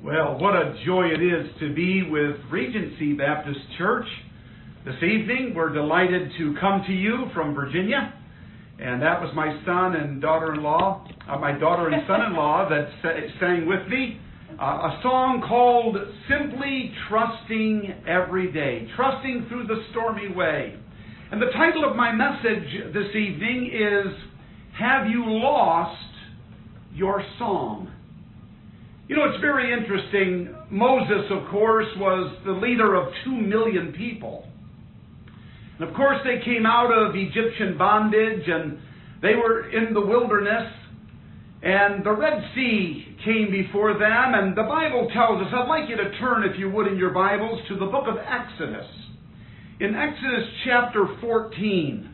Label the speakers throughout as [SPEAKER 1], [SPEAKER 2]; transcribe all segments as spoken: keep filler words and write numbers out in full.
[SPEAKER 1] Well, what a joy it is to be with Regency Baptist Church this evening. We're delighted to come to you from Virginia. And that was my son and daughter-in-law, uh, my daughter and son-in-law that sang with me. Uh, a song called Simply Trusting Every Day, Trusting Through the Stormy Way. And the title of my message this evening is, Have You Lost Your Song? You know, it's very interesting. Moses, of course, was the leader of two million people. And of course, they came out of Egyptian bondage and they were in the wilderness. And the Red Sea came before them. And the Bible tells us, I'd like you to turn, if you would, in your Bibles to the book of Exodus. In Exodus chapter fourteen,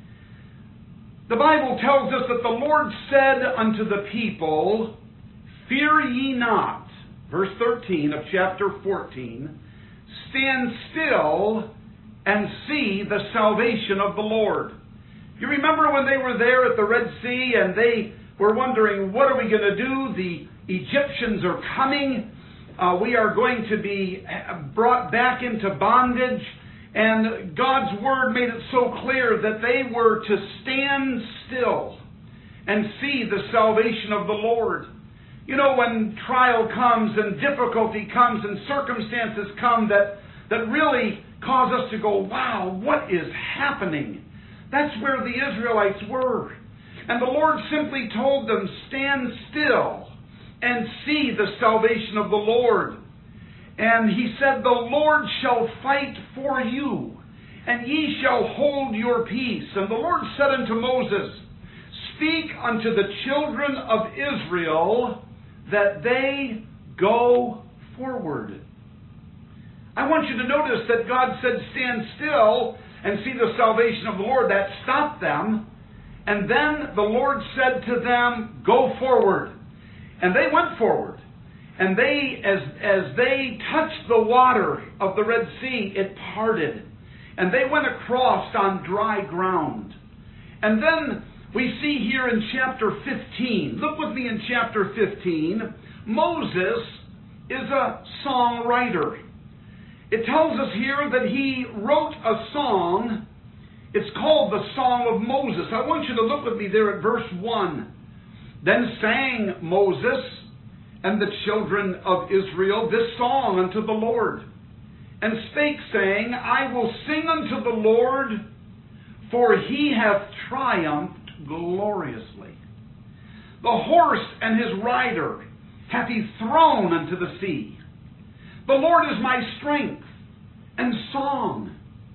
[SPEAKER 1] the Bible tells us that the Lord said unto the people, Fear ye not, verse thirteen of chapter fourteen, stand still and see the salvation of the Lord. You remember when they were there at the Red Sea and they were wondering, what are we going to do? The Egyptians are coming. Uh, we are going to be brought back into bondage. And God's Word made it so clear that they were to stand still and see the salvation of the Lord. You know, when trial comes and difficulty comes and circumstances come that, that really cause us to go, wow, what is happening? That's where the Israelites were. And the Lord simply told them, stand still and see the salvation of the Lord. And He said, the Lord shall fight for you, and ye shall hold your peace. And the Lord said unto Moses, Speak unto the children of Israel that they go forward. I want you to notice that God said, stand still and see the salvation of the Lord. That stopped them. And then the Lord said to them, go forward. And they went forward. And they, as, as they touched the water of the Red Sea, it parted. And they went across on dry ground. And then we see here in chapter fifteen, look with me in chapter fifteen, Moses is a songwriter. It tells us here that he wrote a song. It's called the Song of Moses. I want you to look with me there at verse one. Then sang Moses and the children of Israel this song unto the Lord, and spake, saying, I will sing unto the Lord, for He hath triumphed gloriously. The horse and his rider hath He thrown unto the sea. The Lord is my strength and song.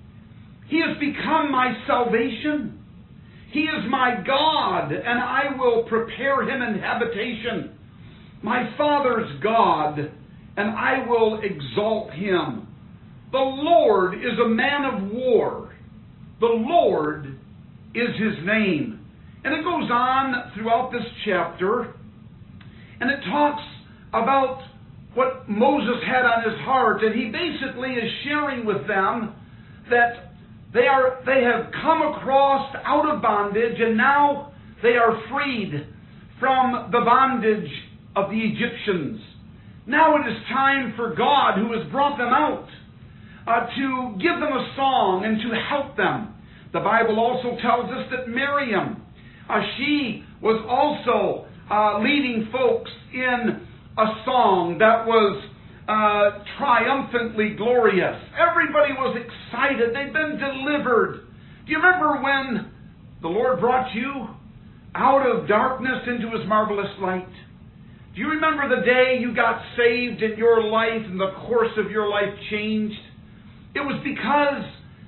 [SPEAKER 1] He has become my salvation. He is my God, and I will prepare Him an habitation. My Father's God, and I will exalt Him. The Lord is a man of war. The Lord is His name. And it goes on throughout this chapter, and it talks about what Moses had on his heart, and he basically is sharing with them that they are they have come across out of bondage, and now they are freed from the bondage of the Egyptians. Now it is time for God, who has brought them out, uh, to give them a song and to help them. The Bible also tells us that Miriam, Uh, she was also uh, leading folks in a song that was uh, triumphantly glorious. Everybody was excited. They'd been delivered. Do you remember when the Lord brought you out of darkness into His marvelous light? Do you remember the day you got saved in your life and the course of your life changed? It was because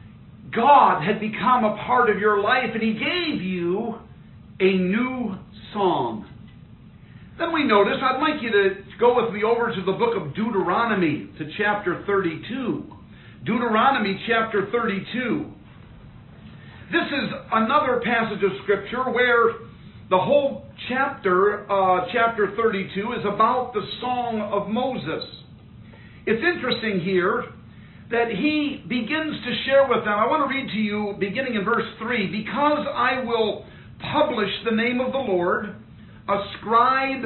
[SPEAKER 1] God had become a part of your life and He gave you a new song. Then we notice, I'd like you to go with me over to the book of Deuteronomy, to chapter thirty-two. Deuteronomy chapter thirty-two. This is another passage of Scripture where the whole chapter, uh, chapter thirty-two, is about the Song of Moses. It's interesting here that he begins to share with them. I want to read to you, beginning in verse three, because I will publish the name of the Lord, ascribe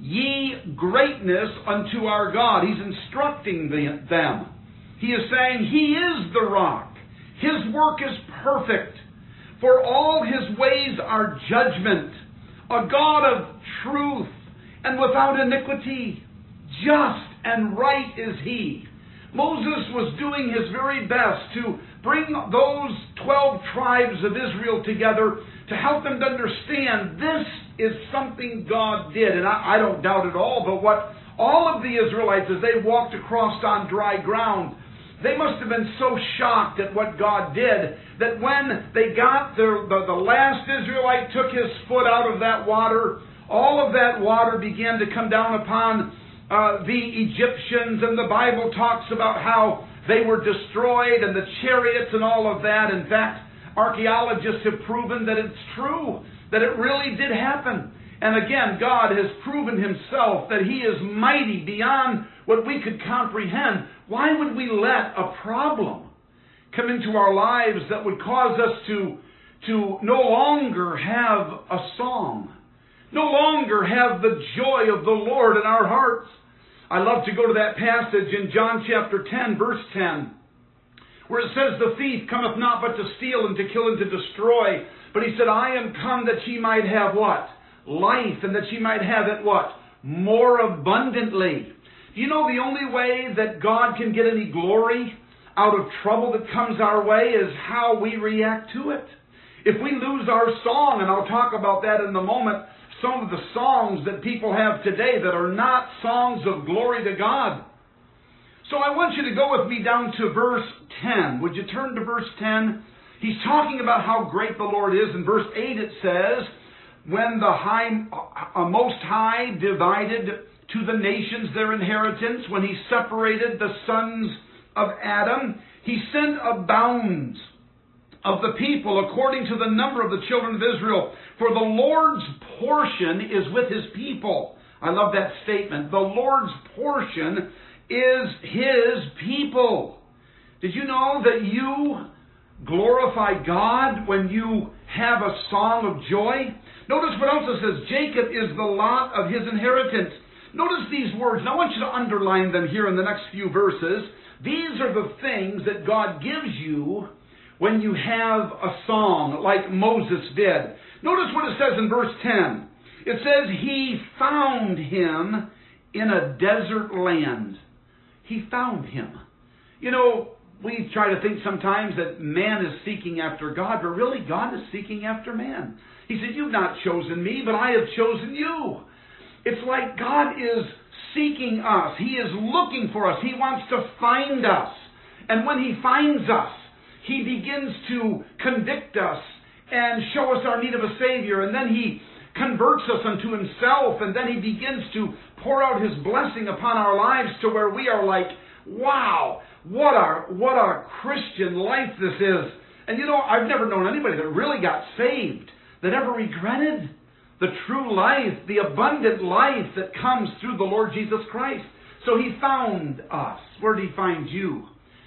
[SPEAKER 1] ye greatness unto our God. He's instructing the, them. He is saying He is the rock. His work is perfect. For all His ways are judgment. A God of truth and without iniquity. Just and right is He. Moses was doing his very best to bring those twelve tribes of Israel together to help them to understand this is something God did. And I, I don't doubt at all, but what all of the Israelites, as they walked across on dry ground, they must have been so shocked at what God did that when they got the, the, the last Israelite took his foot out of that water, all of that water began to come down upon uh, the Egyptians, and the Bible talks about how they were destroyed and the chariots and all of that. In fact, archaeologists have proven that it's true, that it really did happen. And again, God has proven Himself that He is mighty beyond what we could comprehend. Why would we let a problem come into our lives that would cause us to, to no longer have a song, no longer have the joy of the Lord in our hearts? I love to go to that passage in John chapter ten, verse ten, where it says, the thief cometh not but to steal and to kill and to destroy. But He said, I am come that ye might have what? Life, and that ye might have it what? More abundantly. Do you know the only way that God can get any glory out of trouble that comes our way is how we react to it? If we lose our song, and I'll talk about that in a moment, some of the songs that people have today that are not songs of glory to God. So I want you to go with me down to verse ten. Would you turn to verse ten? He's talking about how great the Lord is. In verse eight it says, when the high, uh, Most High divided to the nations their inheritance, when He separated the sons of Adam, He sent a bounds of the people according to the number of the children of Israel. For the Lord's portion is with His people. I love that statement. The Lord's portion is His people. Did you know that you glorify God when you have a song of joy? Notice what else it says. Jacob is the lot of his inheritance. Notice these words. And I want you to underline them here in the next few verses. These are the things that God gives you when you have a song like Moses did. Notice what it says in verse ten. It says, He found him in a desert land. He found him. You know, we try to think sometimes that man is seeking after God, but really God is seeking after man. He said, you've not chosen me, but I have chosen you. It's like God is seeking us. He is looking for us. He wants to find us. And when He finds us, He begins to convict us and show us our need of a Savior. And then He converts us unto Himself. And then He begins to pour out His blessing upon our lives to where we are like, wow, what a, what a Christian life this is. And you know, I've never known anybody that really got saved that ever regretted the true life, the abundant life that comes through the Lord Jesus Christ. So He found us. Where did He find you?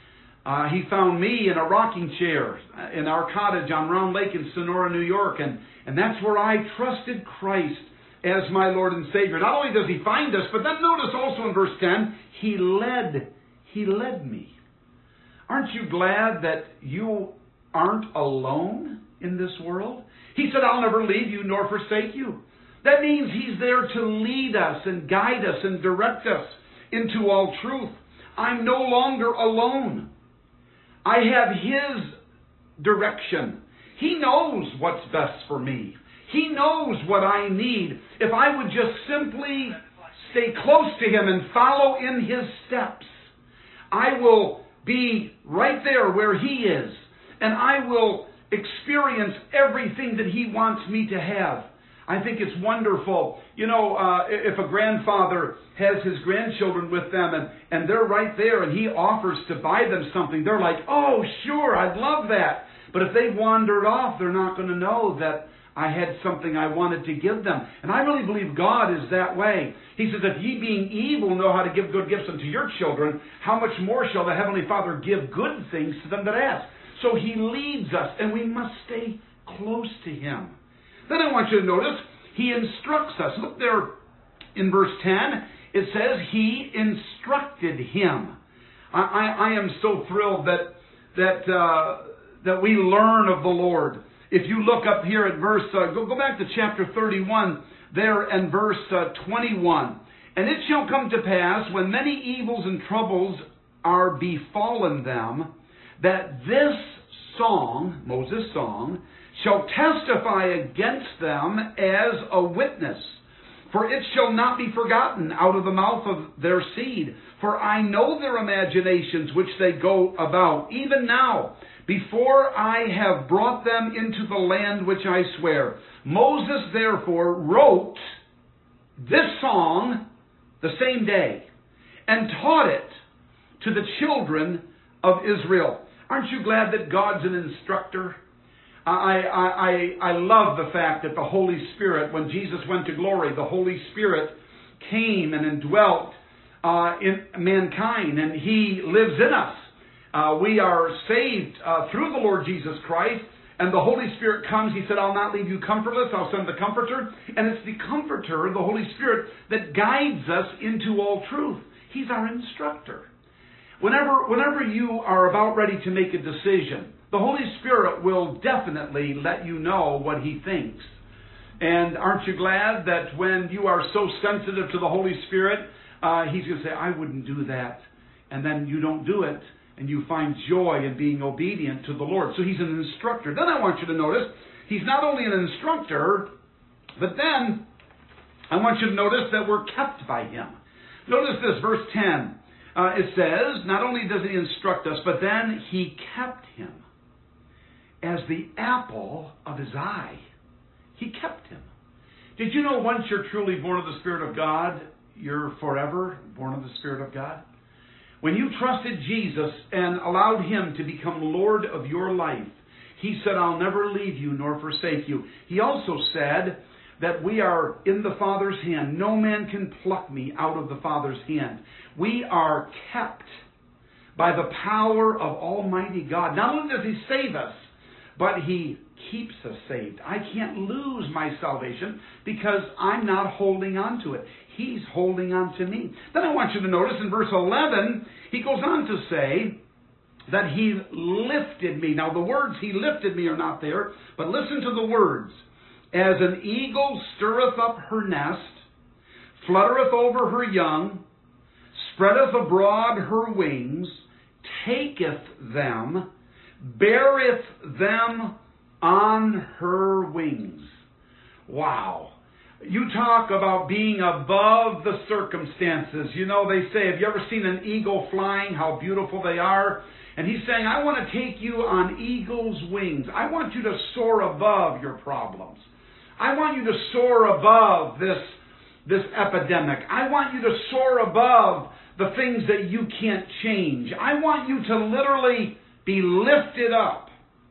[SPEAKER 1] Uh, he found me in a rocking chair in our cottage on Round Lake in Sonora, New York. And, and that's where I trusted Christ as my Lord and Savior. Not only does He find us, but then notice also in verse ten, He led, He led me. Aren't you glad that you aren't alone in this world? He said, I'll never leave you nor forsake you. That means He's there to lead us and guide us and direct us into all truth. I'm no longer alone. I have His direction. He knows what's best for me. He knows what I need. If I would just simply stay close to Him and follow in His steps, I will be right there where He is. And I will experience everything that He wants me to have. I think it's wonderful. You know, uh, if a grandfather has his grandchildren with them and, and they're right there and he offers to buy them something, they're like, oh, sure, I'd love that. But if they wandered off, they're not going to know that I had something I wanted to give them. And I really believe God is that way. He says, if ye being evil know how to give good gifts unto your children, how much more shall the Heavenly Father give good things to them that ask? So He leads us, and we must stay close to Him. Then I want you to notice, He instructs us. Look there in verse ten, it says He instructed him. I, I, I am so thrilled that that uh, that we learn of the Lord. If you look up here at verse, uh, go, go back to chapter thirty-one, there and verse uh, twenty-one. And it shall come to pass, when many evils and troubles are befallen them, that this song, Moses' song, shall testify against them as a witness. For it shall not be forgotten out of the mouth of their seed. For I know their imaginations which they go about, even now, before I have brought them into the land which I swear. Moses therefore wrote this song the same day, and taught it to the children of Israel. Aren't you glad that God's an instructor? I, I, I, I love the fact that the Holy Spirit, when Jesus went to glory, the Holy Spirit came and indwelt uh, in mankind, and He lives in us. Uh, we are saved uh, through the Lord Jesus Christ, and the Holy Spirit comes. He said, I'll not leave you comfortless, I'll send the Comforter. And it's the Comforter, the Holy Spirit, that guides us into all truth. He's our instructor. Whenever, whenever you are about ready to make a decision, the Holy Spirit will definitely let you know what He thinks. And aren't you glad that when you are so sensitive to the Holy Spirit, uh, He's going to say, I wouldn't do that. And then you don't do it, and you find joy in being obedient to the Lord. So He's an instructor. Then I want you to notice, He's not only an instructor, but then I want you to notice that we're kept by Him. Notice this, verse ten. Uh, it says, not only does He instruct us, but then He kept him as the apple of His eye. He kept him. Did you know once you're truly born of the Spirit of God, you're forever born of the Spirit of God? When you trusted Jesus and allowed Him to become Lord of your life, He said, I'll never leave you nor forsake you. He also said that we are in the Father's hand. No man can pluck me out of the Father's hand. We are kept by the power of Almighty God. Not only does He save us, but He keeps us saved. I can't lose my salvation because I'm not holding on to it. He's holding on to me. Then I want you to notice in verse eleven, he goes on to say that He lifted me. Now the words He lifted me are not there, but listen to the words. As an eagle stirreth up her nest, fluttereth over her young, spreadeth abroad her wings, taketh them, beareth them on her wings. Wow. You talk about being above the circumstances. You know, they say, have you ever seen an eagle flying, how beautiful they are? And He's saying, I want to take you on eagle's wings. I want you to soar above your problems. I want you to soar above this, this epidemic. I want you to soar above the things that you can't change. I want you to literally be lifted up.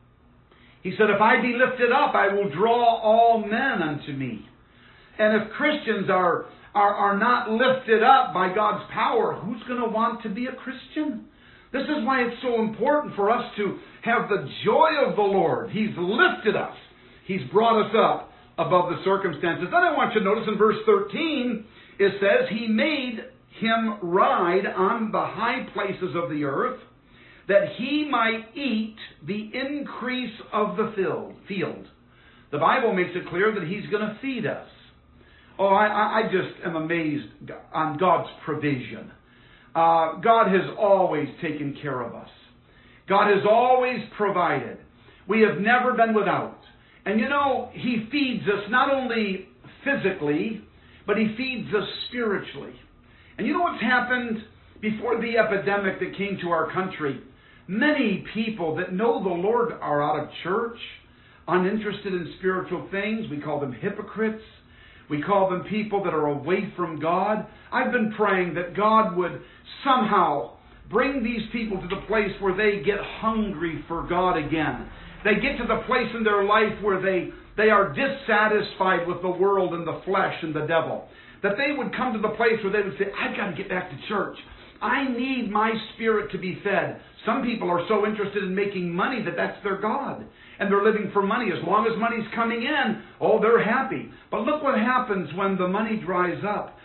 [SPEAKER 1] He said, if I be lifted up, I will draw all men unto me. And if Christians are, are, are not lifted up by God's power, who's going to want to be a Christian? This is why it's so important for us to have the joy of the Lord. He's lifted us. He's brought us up above the circumstances. Then I want you to notice in verse thirteen, it says, He made him ride on the high places of the earth, that he might eat the increase of the field. The Bible makes it clear that He's going to feed us. Oh, I, I just am amazed on God's provision. Uh, God has always taken care of us. God has always provided. We have never been without. And you know, He feeds us not only physically, but He feeds us spiritually. And you know what's happened before the epidemic that came to our country? Many people that know the Lord are out of church, uninterested in spiritual things. We call them hypocrites. We call them people that are away from God. I've been praying that God would somehow bring these people to the place where they get hungry for God again. They get to the place in their life where they, they are dissatisfied with the world and the flesh and the devil. That they would come to the place where they would say, I've got to get back to church. I need my spirit to be fed. Some people are so interested in making money that that's their God. And they're living for money. As long as money's coming in, oh, they're happy. But look what happens when the money dries up.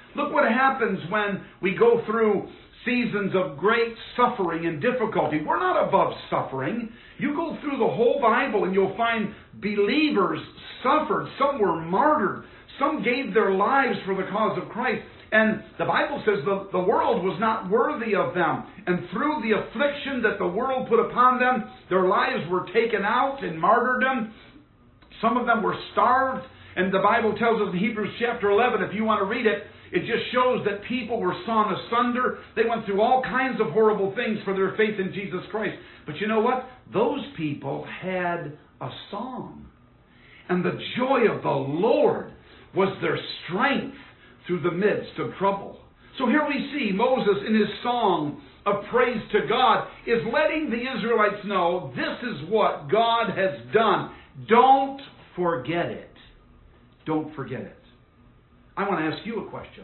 [SPEAKER 1] Look what happens when we go through seasons of great suffering and difficulty. We're not above suffering. You go through the whole Bible and you'll find believers suffered. Some were martyred. Some gave their lives for the cause of Christ. And the Bible says the, the world was not worthy of them. And through the affliction that the world put upon them, their lives were taken out in martyrdom. Some of them were starved. And the Bible tells us in Hebrews chapter eleven, if you want to read it, it just shows that people were sawn asunder. They went through all kinds of horrible things for their faith in Jesus Christ. But you know what? Those people had a song. And the joy of the Lord was their strength through the midst of trouble. So here we see Moses in his song of praise to God is letting the Israelites know this is what God has done. Don't forget it. Don't forget it. I want to ask you a question.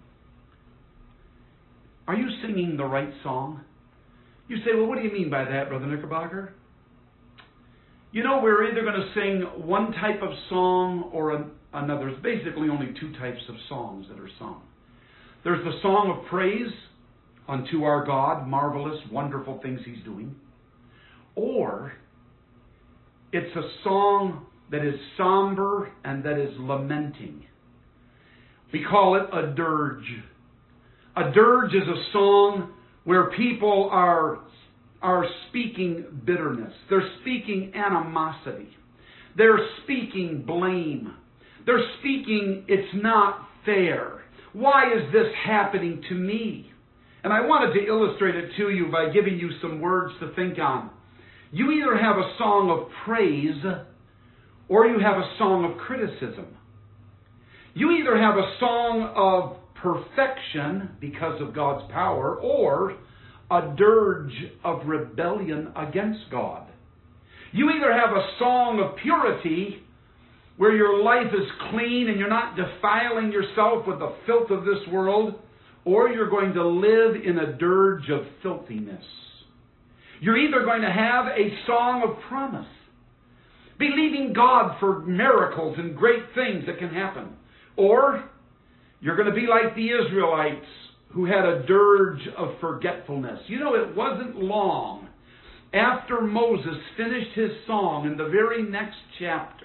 [SPEAKER 1] Are you singing the right song? You say, well, what do you mean by that, Brother Knickerbocker? You know, we're either going to sing one type of song or an, another. There's basically only two types of songs that are sung. There's the song of praise unto our God, marvelous, wonderful things He's doing. Or it's a song that is somber and that is lamenting. We call it a dirge. A dirge is a song where people are, are speaking bitterness. They're speaking animosity. They're speaking blame. They're speaking, it's not fair. Why is this happening to me? And I wanted to illustrate it to you by giving you some words to think on. You either have a song of praise or you have a song of criticism. You either have a song of perfection because of God's power or a dirge of rebellion against God. You either have a song of purity where your life is clean and you're not defiling yourself with the filth of this world, or you're going to live in a dirge of filthiness. You're either going to have a song of promise, believing God for miracles and great things that can happen, or you're going to be like the Israelites who had a dirge of forgetfulness. You know, it wasn't long after Moses finished his song in the very next chapter,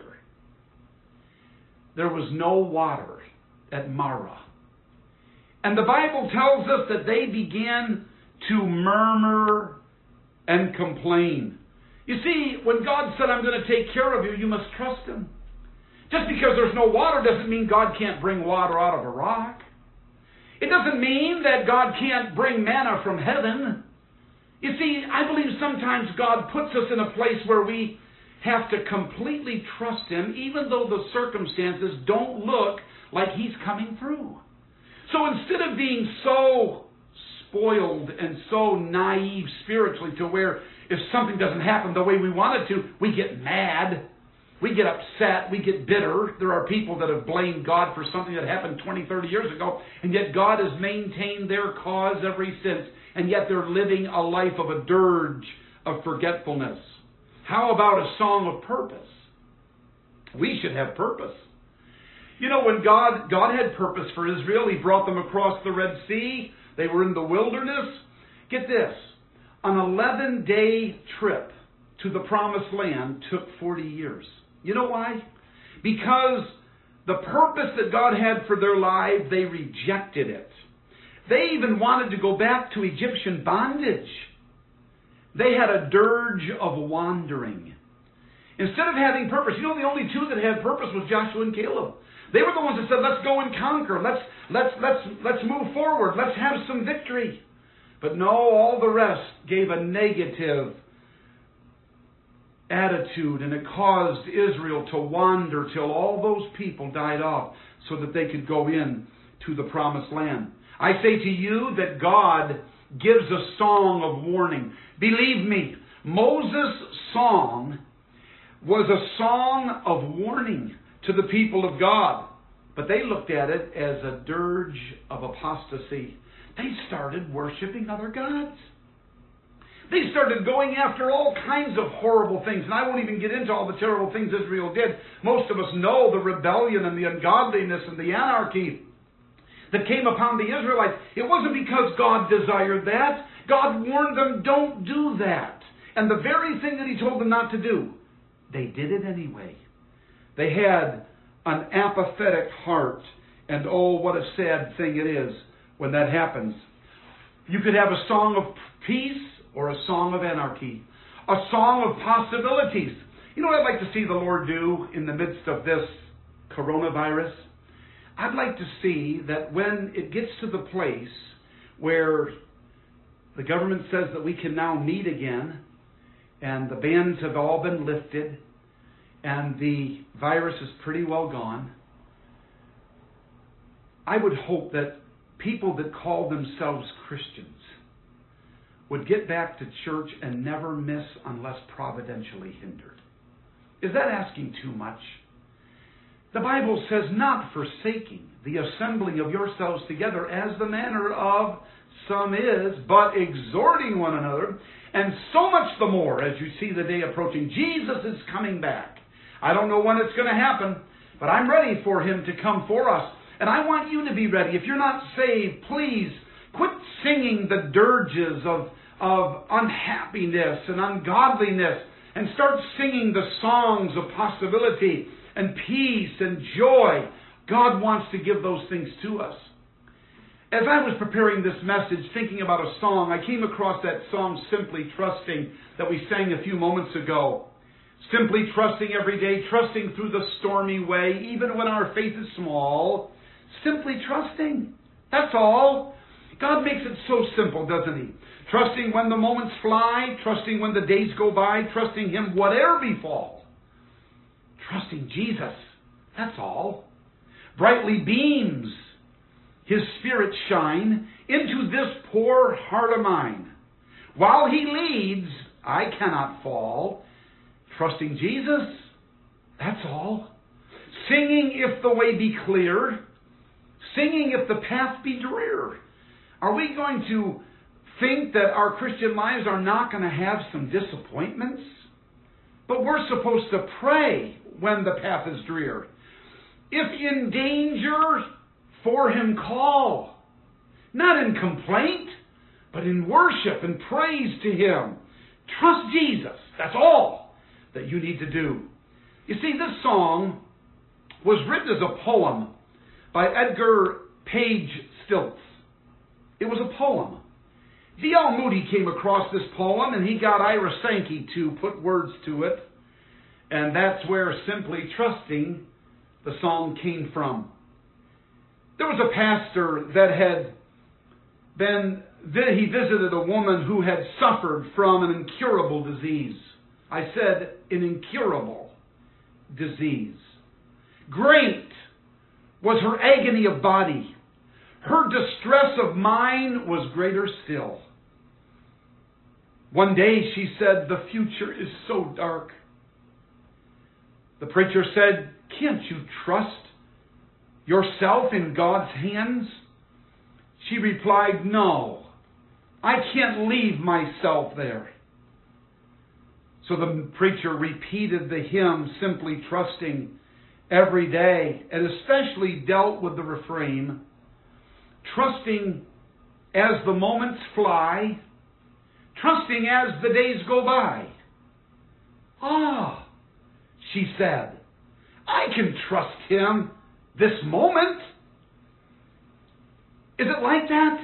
[SPEAKER 1] there was no water at Marah. And the Bible tells us that they began to murmur and complain. You see, when God said, I'm going to take care of you, you must trust Him. Just because there's no water doesn't mean God can't bring water out of a rock. It doesn't mean that God can't bring manna from heaven. You see, I believe sometimes God puts us in a place where we have to completely trust Him, even though the circumstances don't look like He's coming through. So instead of being so spoiled and so naive spiritually to where if something doesn't happen the way we want it to, we get mad, we get upset, we get bitter. There are people that have blamed God for something that happened twenty, thirty years ago, and yet God has maintained their cause ever since, and yet they're living a life of a dirge of forgetfulness. How about a song of purpose? We should have purpose. You know, when God, God had purpose for Israel, He brought them across the Red Sea. They were in the wilderness. Get this, an eleven-day trip to the Promised Land took forty years. You know why? Because the purpose that God had for their lives, they rejected it. They even wanted to go back to Egyptian bondage. They had a dirge of wandering. Instead of having purpose, you know, the only two that had purpose was Joshua and Caleb. They were the ones that said, let's go and conquer. Let's, let's, let's, let's move forward. Let's have some victory. But no, all the rest gave a negative attitude, and it caused Israel to wander till all those people died off so that they could go in to the Promised Land. I say to you that God gives a song of warning. Believe me, Moses' song was a song of warning to the people of God. But they looked at it as a dirge of apostasy. They started worshiping other gods. They started going after all kinds of horrible things. And I won't even get into all the terrible things Israel did. Most of us know the rebellion and the ungodliness and the anarchy that came upon the Israelites, it wasn't because God desired that. God warned them, don't do that. And the very thing that He told them not to do, they did it anyway. They had an apathetic heart. And oh, what a sad thing it is when that happens. You could have a song of peace or a song of anarchy. A song of possibilities. You know what I'd like to see the Lord do in the midst of this coronavirus? I'd like to see that when it gets to the place where the government says that we can now meet again, and the bans have all been lifted, and the virus is pretty well gone, I would hope that people that call themselves Christians would get back to church and never miss unless providentially hindered. Is that asking too much? The Bible says, not forsaking the assembling of yourselves together as the manner of some is, but exhorting one another, and so much the more as you see the day approaching. Jesus is coming back. I don't know when it's going to happen, but I'm ready for Him to come for us. And I want you to be ready. If you're not saved, please quit singing the dirges of, of unhappiness and ungodliness and start singing the songs of possibility and peace and joy. God wants to give those things to us. As I was preparing this message, thinking about a song, I came across that song, Simply Trusting, that we sang a few moments ago. Simply trusting every day, trusting through the stormy way, even when our faith is small. Simply trusting. That's all. God makes it so simple, doesn't He? Trusting when the moments fly, trusting when the days go by, trusting Him whatever befall. Trusting Jesus. That's all. Brightly beams His Spirit shine into this poor heart of mine. While He leads, I cannot fall. Trusting Jesus. That's all. Singing if the way be clear. Singing if the path be drear. Are we going to think that our Christian lives are not going to have some disappointments? But we're supposed to pray when the path is drear. If in danger, for Him call. Not in complaint, but in worship and praise to Him. Trust Jesus. That's all that you need to do. You see, this song was written as a poem by Edgar Page Stilts. It was a poem. D L Moody came across this poem, and he got Ira Sankey to put words to it. And that's where Simply Trusting, the song, came from. There was a pastor that had been, he visited a woman who had suffered from an incurable disease. I said an incurable disease. Great was her agony of body. Her distress of mind was greater still. One day she said, the future is so dark. The preacher said, can't you trust yourself in God's hands? She replied, no, I can't leave myself there. So the preacher repeated the hymn, Simply Trusting, every day, and especially dealt with the refrain, trusting as the moments fly, trusting as the days go by. Ah, she said, I can trust Him this moment. Is it like that?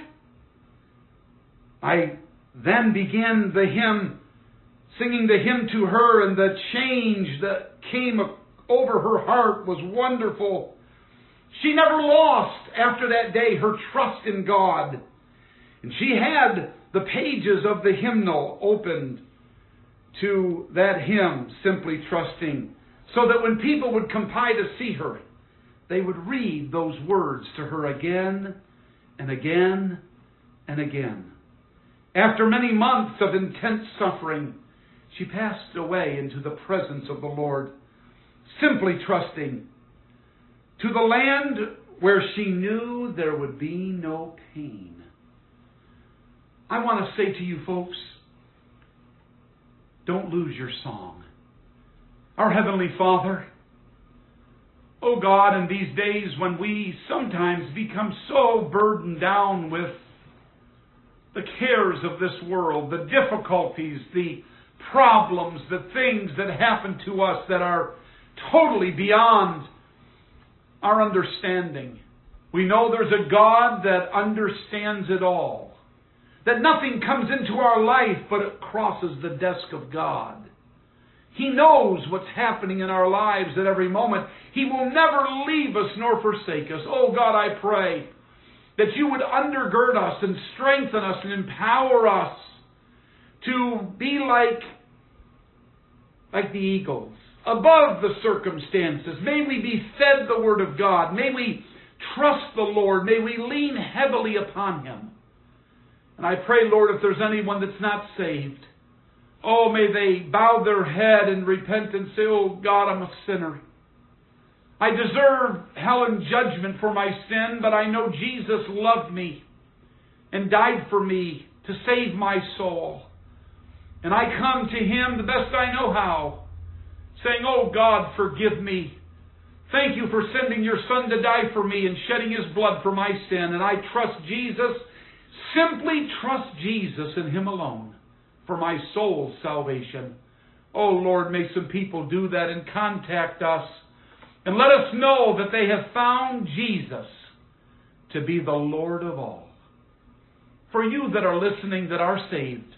[SPEAKER 1] I then began the hymn, singing the hymn to her, and the change that came over her heart was wonderful. She never lost, after that day, her trust in God. And she had the pages of the hymnal opened to that hymn, Simply Trusting, so that when people would come by to see her, they would read those words to her again and again and again. After many months of intense suffering, she passed away into the presence of the Lord, simply trusting to the land where she knew there would be no pain. I want to say to you folks, don't lose your song. Our Heavenly Father, Oh God, in these days when we sometimes become so burdened down with the cares of this world, the difficulties, the problems, the things that happen to us that are totally beyond our understanding. We know there's a God that understands it all. That nothing comes into our life but it crosses the desk of God. He knows what's happening in our lives at every moment. He will never leave us nor forsake us. Oh God, I pray that you would undergird us and strengthen us and empower us to be like, like the eagles, above the circumstances. May we be fed the Word of God. May we trust the Lord. May we lean heavily upon Him. And I pray, Lord, if there's anyone that's not saved, oh, may they bow their head and repent and say, oh God, I'm a sinner. I deserve hell and judgment for my sin, but I know Jesus loved me and died for me to save my soul. And I come to Him the best I know how, saying, oh God, forgive me. Thank you for sending your Son to die for me and shedding His blood for my sin. And I trust Jesus, simply trust Jesus and Him alone for my soul's salvation. Oh Lord, may some people do that and contact us and let us know that they have found Jesus to be the Lord of all. For you that are listening that are saved,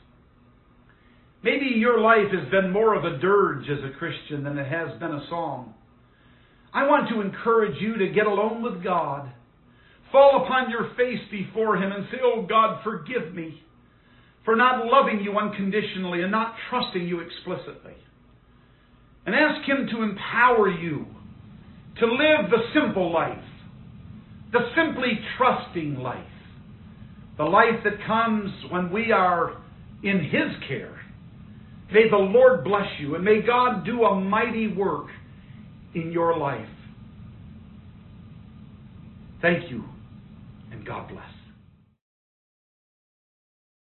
[SPEAKER 1] maybe your life has been more of a dirge as a Christian than it has been a song. I want to encourage you to get alone with God. Fall upon your face before Him and say, oh God, forgive me for not loving you unconditionally and not trusting you explicitly. And ask Him to empower you to live the simple life, the simply trusting life, the life that comes when we are in His care. May the Lord bless you, and may God do a mighty work in your life. Thank you, and God bless.